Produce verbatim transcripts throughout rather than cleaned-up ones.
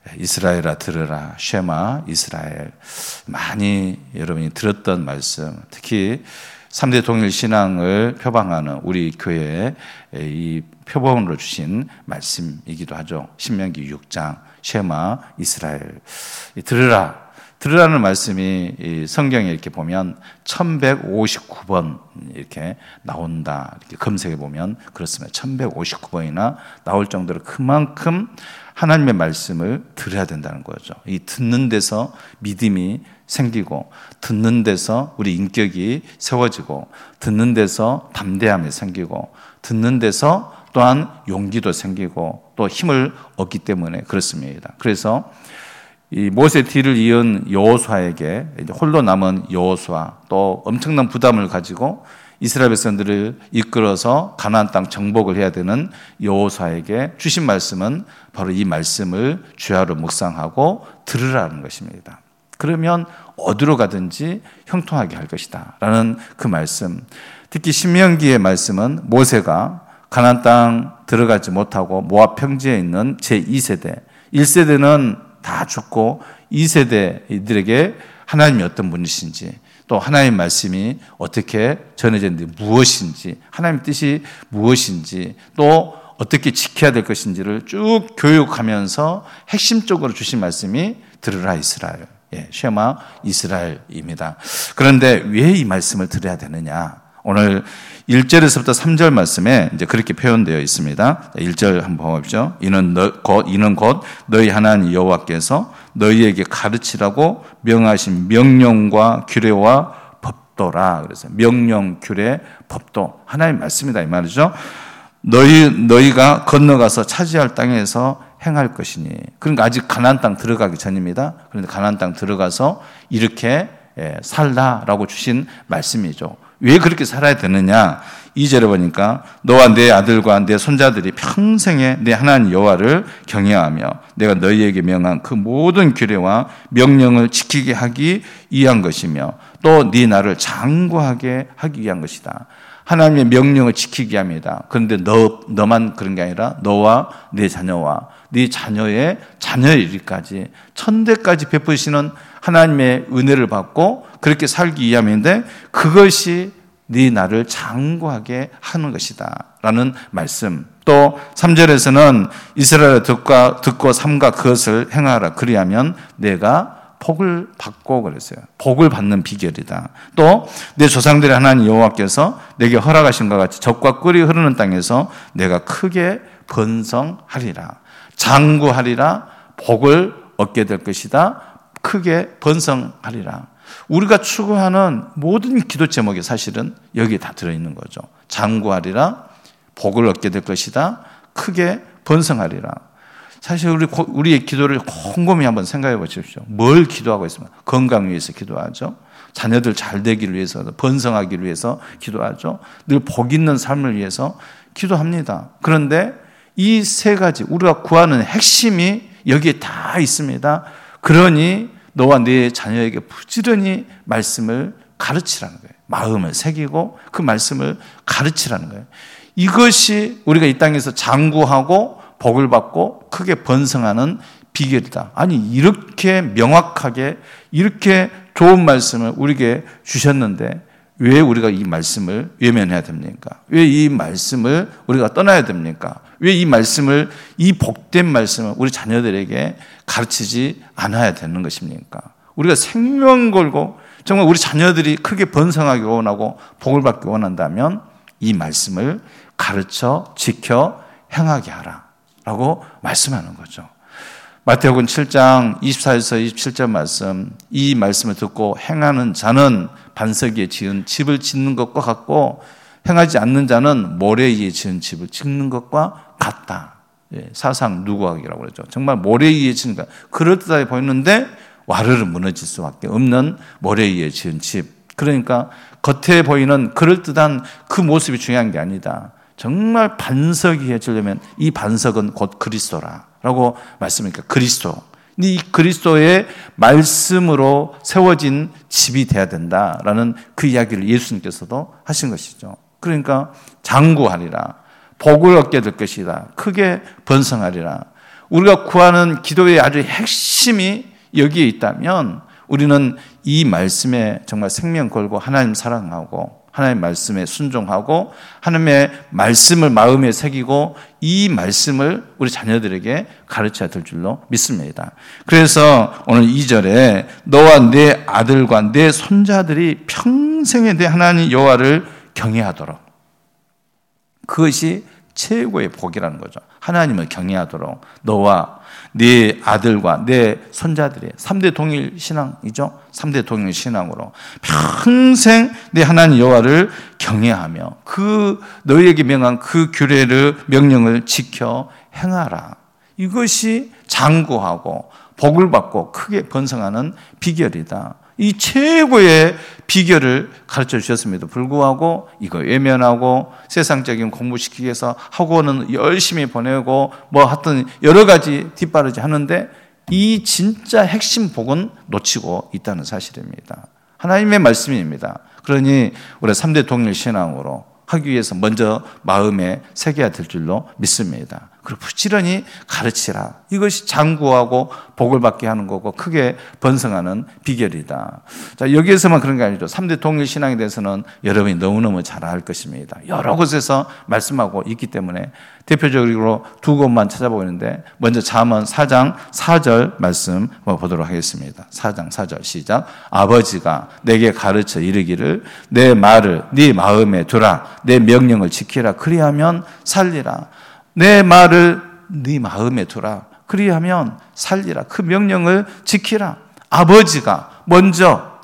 이스라엘아 들으라, 쉐마 이스라엘. 많이 여러분이 들었던 말씀, 특히 삼대 통일 신앙을 표방하는 우리 교회의 이 표본으로 주신 말씀이기도 하죠. 신명기 육 장, 쉐마 이스라엘. 들으라. 들으라는 말씀이 성경에 이렇게 보면 천백오십구 번 이렇게 나온다. 이렇게 검색해 보면 그렇습니다. 천백오십구 번이나 나올 정도로 그만큼 하나님의 말씀을 들어야 된다는 거죠. 이 듣는 데서 믿음이 생기고, 듣는 데서 우리 인격이 세워지고, 듣는 데서 담대함이 생기고, 듣는 데서 또한 용기도 생기고 또 힘을 얻기 때문에 그렇습니다. 그래서 이 모세 뒤를 이은 여호수아에게 홀로 남은 여호수아, 또 엄청난 부담을 가지고 이스라엘 백성들을 이끌어서 가나안 땅 정복을 해야 되는 여호수아에게 주신 말씀은 바로 이 말씀을 주야로 묵상하고 들으라는 것입니다. 그러면 어디로 가든지 형통하게 할 것이다 라는 그 말씀. 특히 신명기의 말씀은 모세가 가나안 땅 들어가지 못하고 모압 평지에 있는 제이 세대, 일 세대는 다 죽고 이 세대 이들에게 하나님이 어떤 분이신지, 또 하나님의 말씀이 어떻게 전해졌는지, 무엇인지, 하나님의 뜻이 무엇인지, 또 어떻게 지켜야 될 것인지를 쭉 교육하면서 핵심적으로 주신 말씀이 들으라 이스라엘, 예, 쉐마 이스라엘입니다. 그런데 왜 이 말씀을 들어야 되느냐? 오늘 일 절에서부터 삼 절 말씀에 이제 그렇게 표현되어 있습니다. 일 절 한번 보십시오. 이는 너, 곧, 이는 곧 너희 하나님 여호와께서 너희에게 가르치라고 명하신 명령과 규례와 법도라. 그래서 명령, 규례, 법도. 하나님 말씀이다 이 말이죠. 너희, 너희가 건너가서 차지할 땅에서 행할 것이니. 그러니까 아직 가나안 땅 들어가기 전입니다. 그런데 가나안 땅 들어가서 이렇게 살라라고 주신 말씀이죠. 왜 그렇게 살아야 되느냐? 이 절에 보니까 너와 내 아들과 내 손자들이 평생에 내 하나님 여호와를 경외하며 내가 너희에게 명한 그 모든 규례와 명령을 지키게 하기 위한 것이며 또 네 나를 장구하게 하기 위한 것이다. 하나님의 명령을 지키게 합니다. 그런데 너, 너만 그런 게 아니라 너와 내 자녀와 네 자녀의 자녀의 일까지 천대까지 베푸시는 하나님의 은혜를 받고 그렇게 살기 위함인데 그것이 네 나를 장구하게 하는 것이다 라는 말씀. 또 삼 절에서는 이스라엘을 듣고, 듣고 삼가 그것을 행하라. 그리하면 내가 복을 받고 그랬어요. 복을 받는 비결이다. 또 내 조상들의 하나님 여호와께서 내게 허락하신 것 같이 젖과 꿀이 흐르는 땅에서 내가 크게 번성하리라. 장구하리라. 복을 얻게 될 것이다. 크게 번성하리라. 우리가 추구하는 모든 기도 제목이 사실은 여기에 다 들어있는 거죠. 장구하리라, 복을 얻게 될 것이다, 크게 번성하리라. 사실 우리, 우리의 기도를 곰곰이 한번 생각해 보십시오. 뭘 기도하고 있습니까? 건강 위해서 기도하죠. 자녀들 잘 되기를 위해서, 번성하기를 위해서 기도하죠. 늘 복 있는 삶을 위해서 기도합니다. 그런데 이 세 가지, 우리가 구하는 핵심이 여기에 다 있습니다. 그러니 너와 네 자녀에게 부지런히 말씀을 가르치라는 거예요. 마음을 새기고 그 말씀을 가르치라는 거예요. 이것이 우리가 이 땅에서 장구하고 복을 받고 크게 번성하는 비결이다. 아니 이렇게 명확하게 이렇게 좋은 말씀을 우리에게 주셨는데 왜 우리가 이 말씀을 외면해야 됩니까? 왜 이 말씀을 우리가 떠나야 됩니까? 왜 이 말씀을, 이 복된 말씀을 우리 자녀들에게 가르치지 않아야 되는 것입니까? 우리가 생명 걸고 정말 우리 자녀들이 크게 번성하기 원하고 복을 받기 원한다면 이 말씀을 가르쳐 지켜 행하게 하라 라고 말씀하는 거죠. 마태복음 칠 장 이십사에서 이십칠 절 말씀, 이 말씀을 듣고 행하는 자는 반석 위에 지은 집을 짓는 것과 같고 행하지 않는 자는 모래 위에 지은 집을 짓는 것과 같다. 예, 사상 누구하기라고 그러죠. 정말 모래 위에 지은 것, 그럴듯하게 보이는데 와르르 무너질 수밖에 없는 모래 위에 지은 집. 그러니까 겉에 보이는 그럴듯한 그 모습이 중요한 게 아니다. 정말 반석이 해지려면 이 반석은 곧 그리스도라라고 말씀하니까 그리스도. 이 그리스도의 말씀으로 세워진 집이 돼야 된다라는 그 이야기를 예수님께서도 하신 것이죠. 그러니까 장구하리라. 복을 얻게 될 것이다. 크게 번성하리라. 우리가 구하는 기도의 아주 핵심이 여기에 있다면 우리는 이 말씀에 정말 생명 걸고 하나님 사랑하고 하나님의 말씀에 순종하고 하나님의 말씀을 마음에 새기고 이 말씀을 우리 자녀들에게 가르쳐야 될 줄로 믿습니다. 그래서 오늘 이 절에 너와 내 아들과 내 손자들이 평생에 내 하나님 여호와를 경외하도록, 그것이 최고의 복이라는 거죠. 하나님을 경외하도록 너와 네 아들과 내 손자들이 삼 대 동일 신앙이죠. 삼 대 동일 신앙으로 평생 내 하나님 여호와를 경외하며 그 너희에게 명한 그 규례를 명령을 지켜 행하라. 이것이 장구하고 복을 받고 크게 번성하는 비결이다. 이 최고의 비결을 가르쳐 주셨음에도 불구하고 이거 외면하고 세상적인 공부시키기 위해서 학원은 열심히 보내고 뭐 하여튼 여러 가지 뒷바라지 하는데 이 진짜 핵심 복은 놓치고 있다는 사실입니다. 하나님의 말씀입니다. 그러니 우리 삼 대 동일 신앙으로 하기 위해서 먼저 마음에 새겨야 될 줄로 믿습니다. 그리고 부지런히 가르치라. 이것이 장구하고 복을 받게 하는 거고 크게 번성하는 비결이다. 자, 여기에서만 그런 게 아니죠. 삼 대 동일 신앙에 대해서는 여러분이 너무너무 잘 알 것입니다. 여러 곳에서 말씀하고 있기 때문에 대표적으로 두 곳만 찾아보는데 먼저 잠언 사 장 사 절 말씀 보도록 하겠습니다. 사 장 사 절 시작. 아버지가 내게 가르쳐 이르기를 내 말을 네 마음에 두라. 내 명령을 지키라. 그리하면 살리라. 내 말을 네 마음에 두라. 그리하면 살리라. 그 명령을 지키라. 아버지가 먼저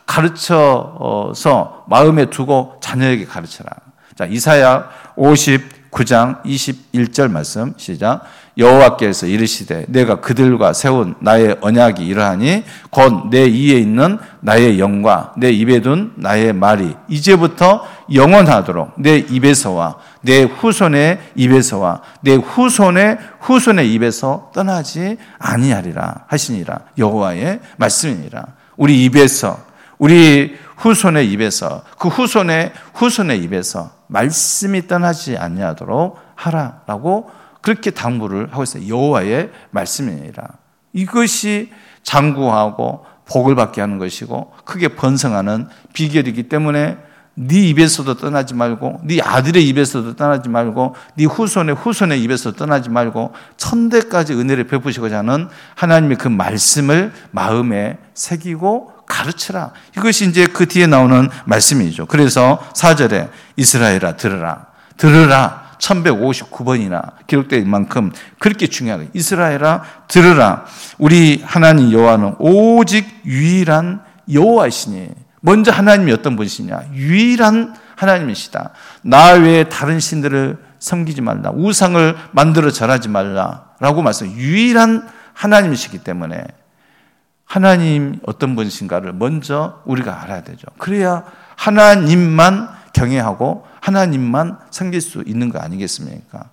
가르쳐서 마음에 두고 자녀에게 가르쳐라. 자, 이사야 오십구 장 이십일 절 말씀 시작. 여호와께서 이르시되 내가 그들과 세운 나의 언약이 이러하니 곧 내 이에 있는 나의 영과 내 입에 둔 나의 말이 이제부터 영원하도록 내 입에서와 내 후손의 입에서와 내 후손의 후손의 입에서 떠나지 아니하리라 하시니라. 여호와의 말씀이니라. 우리 입에서 우리 후손의 입에서 그 후손의 후손의 입에서 말씀이 떠나지 아니하도록 하라라고 그렇게 당부를 하고 있어요. 여호와의 말씀이니라. 이것이 장구하고 복을 받게 하는 것이고 크게 번성하는 비결이기 때문에 네 입에서도 떠나지 말고 네 아들의 입에서도 떠나지 말고 네 후손의 후손의 입에서도 떠나지 말고 천대까지 은혜를 베푸시고자 하는 하나님의 그 말씀을 마음에 새기고 가르치라. 이것이 이제 그 뒤에 나오는 말씀이죠. 그래서 사 절에 이스라엘아 들으라. 들으라. 천백오십구 번이나 기록된 만큼 그렇게 중요하다. 이스라엘아 들으라. 우리 하나님 여호와는 오직 유일한 여호와이시니. 먼저 하나님이 어떤 분이시냐? 유일한 하나님이시다. 나 외에 다른 신들을 섬기지 말라. 우상을 만들어 절하지 말라라고 말씀. 유일한 하나님이시기 때문에 하나님 어떤 분이신가를 먼저 우리가 알아야 되죠. 그래야 하나님만 경외하고 하나님만 섬길 수 있는 거 아니겠습니까?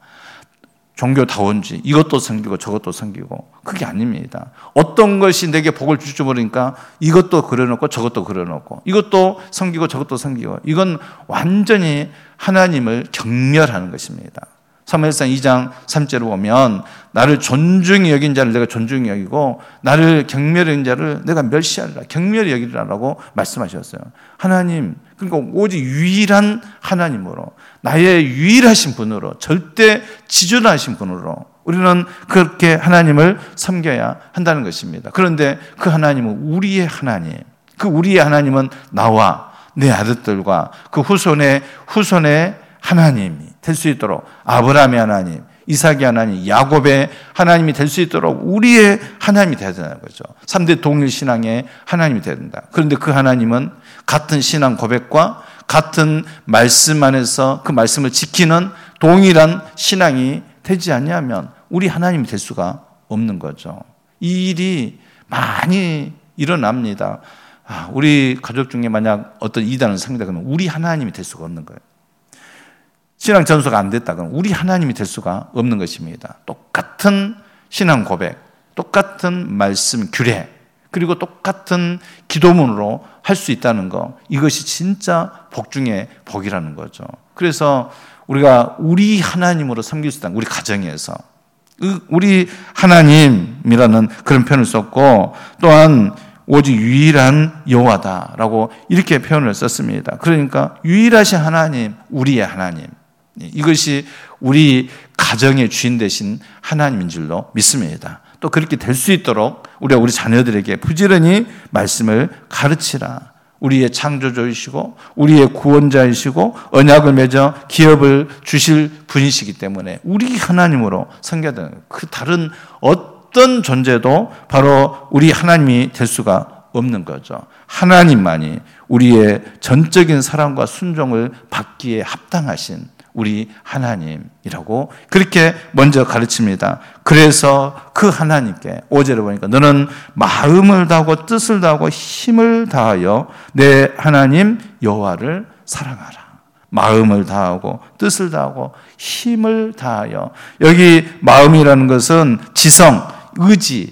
종교다원주의 이것도 섬기고 저것도 섬기고 그게 아닙니다. 어떤 것이 내게 복을 줄 줄 모르니까 이것도 그려놓고 저것도 그려놓고 이것도 섬기고 저것도 섬기고 이건 완전히 하나님을 경멸하는 것입니다. 사무엘상 이 장 삼 절을 보면 나를 존중히 여긴 자를 내가 존중히 여기고 나를 경멸히 여긴 자를 내가 멸시하리라. 경멸히 여기리라라고 말씀하셨어요. 하나님, 그러니까 오직 유일한 하나님으로 나의 유일하신 분으로 절대 지존하신 분으로 우리는 그렇게 하나님을 섬겨야 한다는 것입니다. 그런데 그 하나님은 우리의 하나님, 그 우리의 하나님은 나와 내 아들들과 그 후손의 후손의 하나님이 될 수 있도록 아브라함의 하나님, 이삭의 하나님, 야곱의 하나님이 될 수 있도록 우리의 하나님이 되어야 된다는 거죠. 삼 대 동일 신앙의 하나님이 되어야 된다. 그런데 그 하나님은 같은 신앙 고백과 같은 말씀 안에서 그 말씀을 지키는 동일한 신앙이 되지 않냐면 우리 하나님이 될 수가 없는 거죠. 이 일이 많이 일어납니다. 아, 우리 가족 중에 만약 어떤 이단을 섬기다 그러면 우리 하나님이 될 수가 없는 거예요. 신앙 전수가 안 됐다 그러면 우리 하나님이 될 수가 없는 것입니다. 똑같은 신앙 고백, 똑같은 말씀 규례, 그리고 똑같은 기도문으로 할 수 있다는 거, 이것이 진짜 복 중에 복이라는 거죠. 그래서 우리가 우리 하나님으로 섬길 수 있다는, 우리 가정에서 우리 하나님이라는 그런 표현을 썼고, 또한 오직 유일한 여호와다라고 이렇게 표현을 썼습니다. 그러니까 유일하신 하나님, 우리의 하나님, 이것이 우리 가정의 주인 되신 하나님인 줄로 믿습니다. 또 그렇게 될 수 있도록 우리가 우리 자녀들에게 부지런히 말씀을 가르치라. 우리의 창조주이시고 우리의 구원자이시고 언약을 맺어 기업을 주실 분이시기 때문에 우리 하나님으로 섬겨야 되는 거예요. 그 다른 어떤 존재도 바로 우리 하나님이 될 수가 없는 거죠. 하나님만이 우리의 전적인 사랑과 순종을 받기에 합당하신 우리 하나님이라고 그렇게 먼저 가르칩니다. 그래서 그 하나님께 오 절에 보니까 너는 마음을 다하고 뜻을 다하고 힘을 다하여 내 하나님 여호와를 사랑하라. 마음을 다하고 뜻을 다하고 힘을 다하여, 여기 마음이라는 것은 지성, 의지,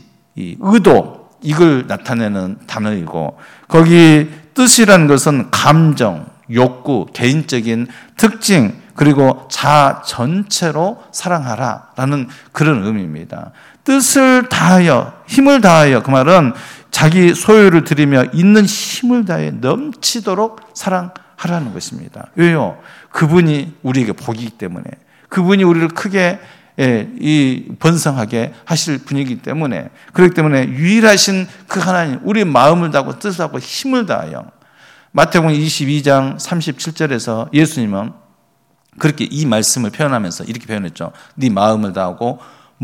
의도, 이걸 나타내는 단어이고, 거기 뜻이라는 것은 감정, 욕구, 개인적인 특징, 그리고 자 전체로 사랑하라라는 그런 의미입니다. 뜻을 다하여, 힘을 다하여, 그 말은 자기 소유를 들이며 있는 힘을 다해 넘치도록 사랑하라는 것입니다. 왜요? 그분이 우리에게 복이기 때문에, 그분이 우리를 크게 예, 이 번성하게 하실 분이기 때문에, 그렇기 때문에 유일하신 그 하나님, 우리 마음을 다하고 뜻을 다하고 힘을 다하여, 마태복음 이십이 장 삼십칠 절에서 예수님은 그렇게 이 말씀을 표현하면서 이렇게 표현했죠. 네 마음을 다하고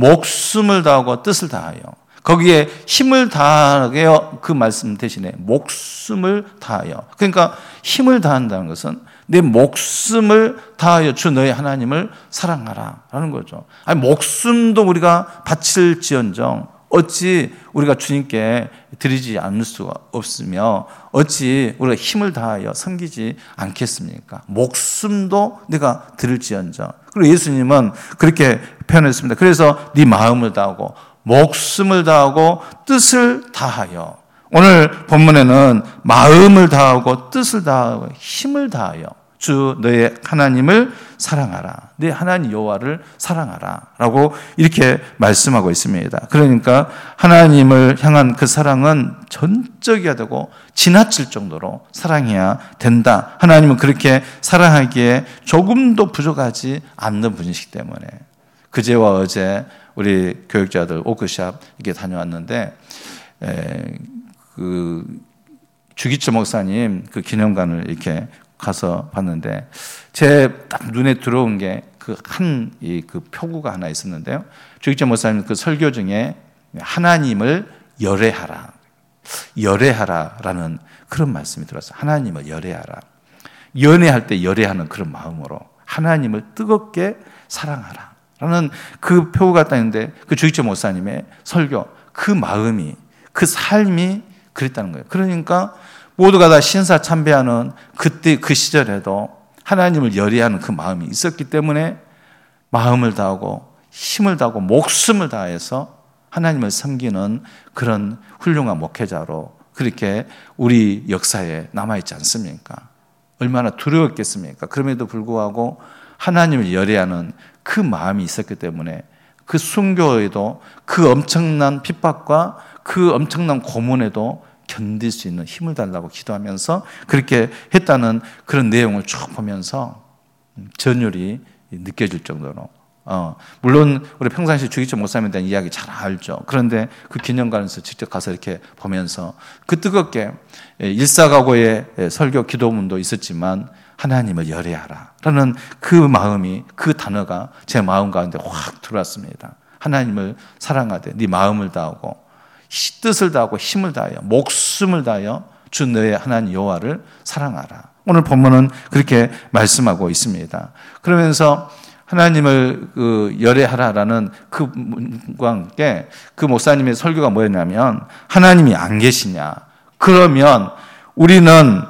목숨을 다하고 뜻을 다하여. 거기에 힘을 다하여, 그 말씀 대신에 목숨을 다하여. 그러니까 힘을 다한다는 것은 내 목숨을 다하여 주 너의 하나님을 사랑하라 라는 거죠. 아니, 목숨도 우리가 바칠지언정 어찌 우리가 주님께 드리지 않을 수가 없으며 어찌 우리가 힘을 다하여 섬기지 않겠습니까? 목숨도 내가 드릴지언정. 그리고 예수님은 그렇게 표현했습니다. 그래서 네 마음을 다하고 목숨을 다하고 뜻을 다하여. 오늘 본문에는 마음을 다하고 뜻을 다하고 힘을 다하여 주 너의 하나님을 사랑하라. 네 하나님 여호와를 사랑하라 라고 이렇게 말씀하고 있습니다. 그러니까 하나님을 향한 그 사랑은 전적이어야 되고 지나칠 정도로 사랑해야 된다. 하나님은 그렇게 사랑하기에 조금도 부족하지 않는 분이시기 때문에. 그제와 어제 우리 교육자들 오크샵 이렇게 다녀왔는데, 에, 그 주기철 목사님 그 기념관을 이렇게 가서 봤는데, 제 딱 눈에 들어온 게 그 한 이 그 표구가 하나 있었는데요. 주기철 목사님 그 설교 중에 하나님을 열애하라, 열애하라라는 그런 말씀이 들었어요. 하나님을 열애하라. 연애할 때 열애하는 그런 마음으로 하나님을 뜨겁게 사랑하라 라는 그 표구가 딱 있는데, 그 주기철 목사님의 설교, 그 마음이, 그 삶이 그랬다는 거예요. 그러니까 모두가 다 신사참배하는 그때 그 시절에도 하나님을 열애하는 그 마음이 있었기 때문에 마음을 다하고 힘을 다하고 목숨을 다해서 하나님을 섬기는 그런 훌륭한 목회자로 그렇게 우리 역사에 남아있지 않습니까? 얼마나 두려웠겠습니까? 그럼에도 불구하고 하나님을 열애하는 그 마음이 있었기 때문에 그 순교에도 그 엄청난 핍박과 그 엄청난 고문에도 견딜 수 있는 힘을 달라고 기도하면서 그렇게 했다는 그런 내용을 쭉 보면서 전율이 느껴질 정도로, 어, 물론 우리 평상시 주기철 목사님에 대한 이야기 잘 알죠. 그런데 그 기념관에서 직접 가서 이렇게 보면서 그 뜨겁게 일사각오의 설교 기도문도 있었지만 하나님을 열애하라 라는 그 마음이, 그 단어가 제 마음 가운데 확 들어왔습니다. 하나님을 사랑하되 네 마음을 다하고 뜻을 다하고 힘을 다하여 목숨을 다하여 주 너의 하나님 여호와를 사랑하라. 오늘 본문은 그렇게 말씀하고 있습니다. 그러면서 하나님을 그 열애하라라는 그 문과 함께 그 목사님의 설교가 뭐였냐면, 하나님이 안 계시냐? 그러면 우리는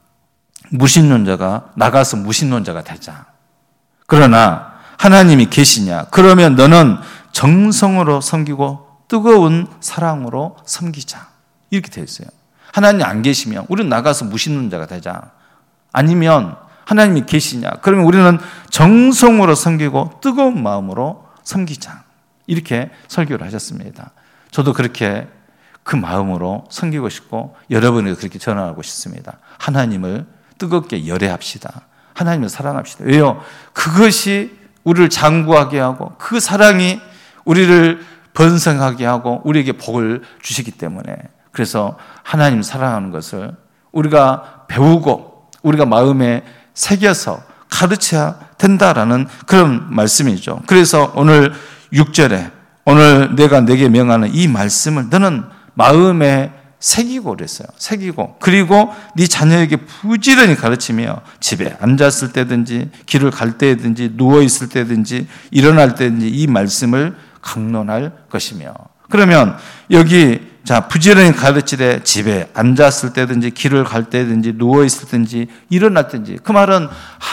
무신론자가 나가서 무신론자가 되자. 그러나 하나님이 계시냐? 그러면 너는 정성으로 섬기고 뜨거운 사랑으로 섬기자. 이렇게 되어 있어요. 하나님이 안 계시면 우리는 나가서 무신론자가 되자. 아니면 하나님이 계시냐? 그러면 우리는 정성으로 섬기고 뜨거운 마음으로 섬기자. 이렇게 설교를 하셨습니다. 저도 그렇게 그 마음으로 섬기고 싶고 여러분에게 그렇게 전하고 싶습니다. 하나님을 뜨겁게 열애합시다. 하나님을 사랑합시다. 왜요? 그것이 우리를 장구하게 하고 그 사랑이 우리를 번성하게 하고 우리에게 복을 주시기 때문에, 그래서 하나님 사랑하는 것을 우리가 배우고 우리가 마음에 새겨서 가르쳐야 된다라는 그런 말씀이죠. 그래서 오늘 육 절에 오늘 내가 내게 명하는 이 말씀을 너는 마음에 새기고 그랬어요. 새기고 그리고 네 자녀에게 부지런히 가르치며 집에 앉았을 때든지 길을 갈 때든지 누워 있을 때든지 일어날 때든지 이 말씀을 강론할 것이며. 그러면 여기 자 부지런히 가르치되 집에 앉았을 때든지 길을 갈 때든지 누워 있을 때든지 일어날 때든지, 그 말은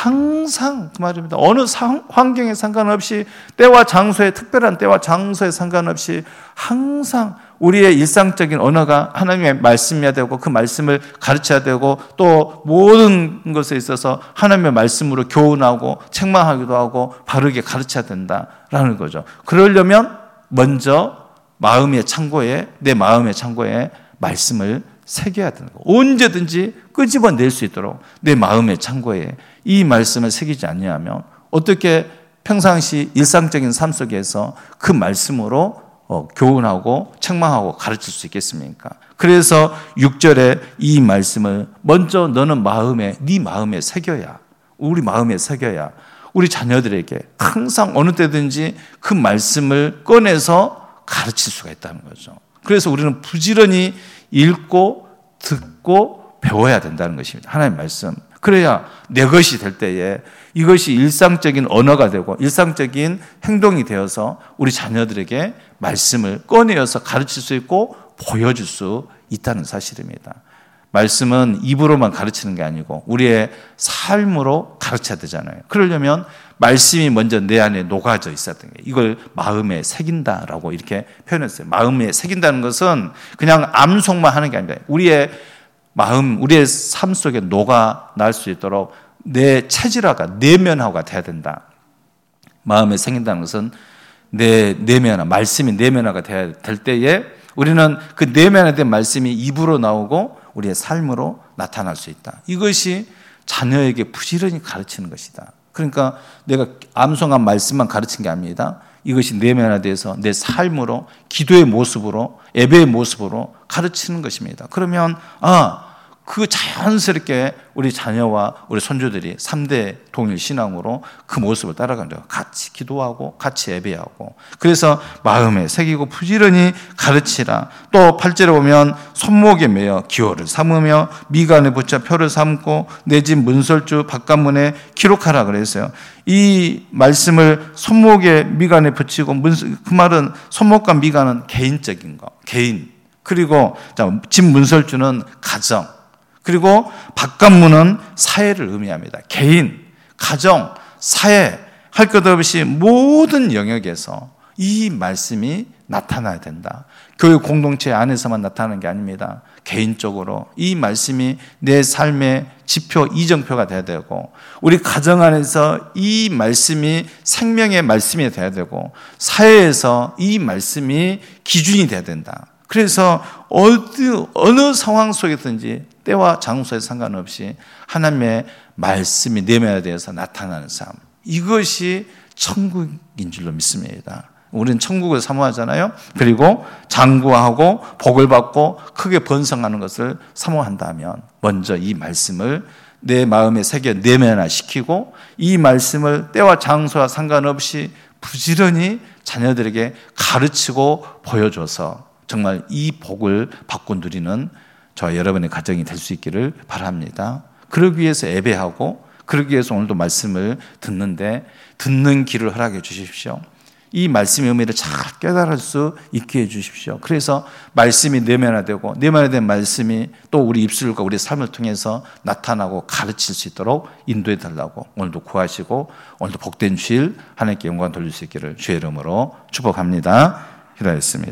항상 그 말입니다. 어느 상, 환경에 상관없이 때와 장소에, 특별한 때와 장소에 상관없이 항상 우리의 일상적인 언어가 하나님의 말씀이어야 되고 그 말씀을 가르쳐야 되고 또 모든 것에 있어서 하나님의 말씀으로 교훈하고 책망하기도 하고 바르게 가르쳐야 된다라는 거죠. 그러려면 먼저 마음의 창고에, 내 마음의 창고에 말씀을 새겨야 되는 거. 언제든지 끄집어낼 수 있도록 내 마음의 창고에 이 말씀을 새기지 않냐면 어떻게 평상시 일상적인 삶 속에서 그 말씀으로 어, 교훈하고 책망하고 가르칠 수 있겠습니까? 그래서 육 절에 이 말씀을 먼저 너는 마음에, 네 마음에 새겨야, 우리 마음에 새겨야 우리 자녀들에게 항상 어느 때든지 그 말씀을 꺼내서 가르칠 수가 있다는 거죠. 그래서 우리는 부지런히 읽고 듣고 배워야 된다는 것입니다. 하나님의 말씀. 그래야 내 것이 될 때에 이것이 일상적인 언어가 되고 일상적인 행동이 되어서 우리 자녀들에게 말씀을 꺼내어서 가르칠 수 있고 보여줄 수 있다는 사실입니다. 말씀은 입으로만 가르치는 게 아니고 우리의 삶으로 가르쳐야 되잖아요. 그러려면 말씀이 먼저 내 안에 녹아져 있었던 게, 이걸 마음에 새긴다라고 이렇게 표현했어요. 마음에 새긴다는 것은 그냥 암송만 하는 게 아니라 우리의 마음, 우리의 삶 속에 녹아날 수 있도록 내 체질화가, 내면화가 돼야 된다. 마음에 새긴다는 것은 내 내면화, 말씀이 내면화가 돼야 될 때에 우리는 그 내면화된 말씀이 입으로 나오고 우리의 삶으로 나타날 수 있다. 이것이 자녀에게 부지런히 가르치는 것이다. 그러니까 내가 암송한 말씀만 가르친 게 아닙니다. 이것이 내면화돼서 내 삶으로, 기도의 모습으로, 예배의 모습으로 가르치는 것입니다. 그러면 아, 그 자연스럽게 우리 자녀와 우리 손주들이 삼 대 동일 신앙으로 그 모습을 따라가죠. 같이 기도하고 같이 예배하고. 그래서 마음에 새기고 부지런히 가르치라. 또 팔 절에 보면 손목에 매어 기호를 삼으며 미간에 붙여 표를 삼고 내 집 문설주 바깥문에 기록하라 그랬어요. 이 말씀을 손목에 미간에 붙이고, 그 말은 손목과 미간은 개인적인 거, 개인. 그리고 집 문설주는 가정. 그리고 바깥문은 사회를 의미합니다. 개인, 가정, 사회, 할 것 없이 모든 영역에서 이 말씀이 나타나야 된다. 교육 공동체 안에서만 나타나는 게 아닙니다. 개인적으로 이 말씀이 내 삶의 지표, 이정표가 돼야 되고, 우리 가정 안에서 이 말씀이 생명의 말씀이 돼야 되고, 사회에서 이 말씀이 기준이 돼야 된다. 그래서 어느, 어느 상황 속에든지 때와 장소에 상관없이 하나님의 말씀이 내면에 대해서 나타나는 삶, 이것이 천국인 줄로 믿습니다. 우리는 천국을 사모하잖아요. 그리고 장구하고 복을 받고 크게 번성하는 것을 사모한다면 먼저 이 말씀을 내 마음에 새겨 내면화시키고 이 말씀을 때와 장소와 상관없이 부지런히 자녀들에게 가르치고 보여줘서 정말 이 복을 받고 누리는 저와 여러분의 가정이 될 수 있기를 바랍니다. 그러기 위해서 예배하고, 그러기 위해서 오늘도 말씀을 듣는데 듣는 길을 허락해 주십시오. 이 말씀의 의미를 잘 깨달을 수 있게 해 주십시오. 그래서 말씀이 내면화되고 내면화된 말씀이 또 우리 입술과 우리 삶을 통해서 나타나고 가르칠 수 있도록 인도해 달라고 오늘도 구하시고, 오늘도 복된 주일 하나님께 영광 돌릴 수 있기를 주의 이름으로 축복합니다. 기도하겠습니다.